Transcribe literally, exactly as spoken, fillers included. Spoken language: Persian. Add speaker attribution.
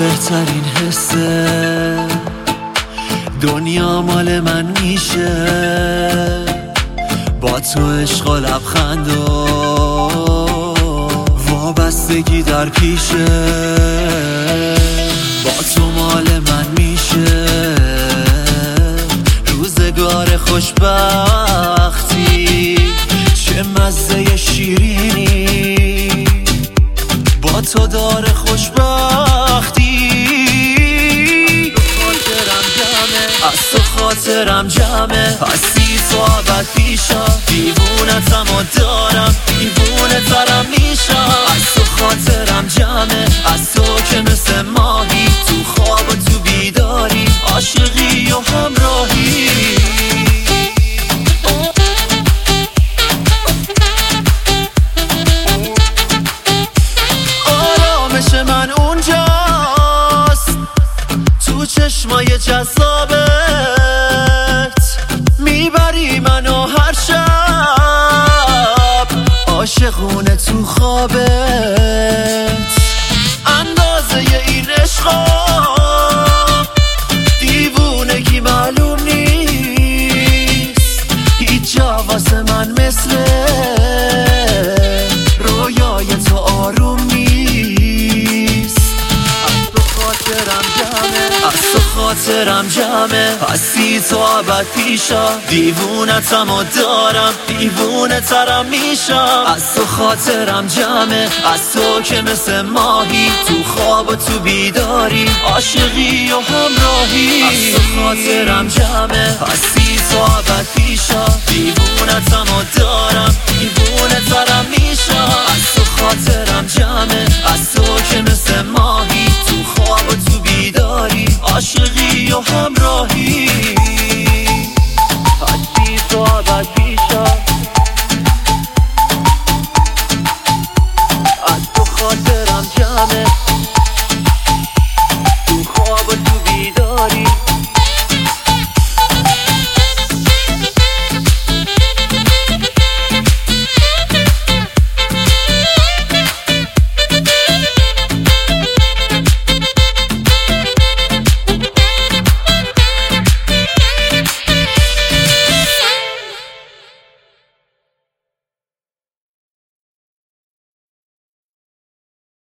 Speaker 1: بهترین حسه، دنیا مال من میشه با تو عشق و لبخند و وابستگی در پیشه. با تو مال من میشه روزگار خوشبختی، چه مزه شیرینی با تو داره خوشبختی. خاطرم جمعه از تو، خاطرم جمعه هستی تو ابد پیشا، دیوونتم و دارم دیوونه ترم میشم. از تو خاطرم جمعه از تو که مثل ماهی تو خواب و تو بیداری، عاشقی و همراهی. آرامش من اونجاست تو چشمای جذابت، میبری منو هر شب عاشقونه تو خوابت. اندازه این عشقا دیوونگی معلوم نیست، هیچ جا واسه من مثل رویای تو آروم نیست. از تو خاطرم جمعه از تو خاطرم جمعه هستی تو ابد پیشا، دیوونتم و دارم دیوونه ترم میشم. از تو خاطرم جمعه از تو که مثل ماهی تو خواب و تو بیداری، عاشقی و همراهی. از تو خاطرم جمعه هستی تو ابد پیشا، دیوونتم و دارم دیوونه ترم میشم. از تو خاطرم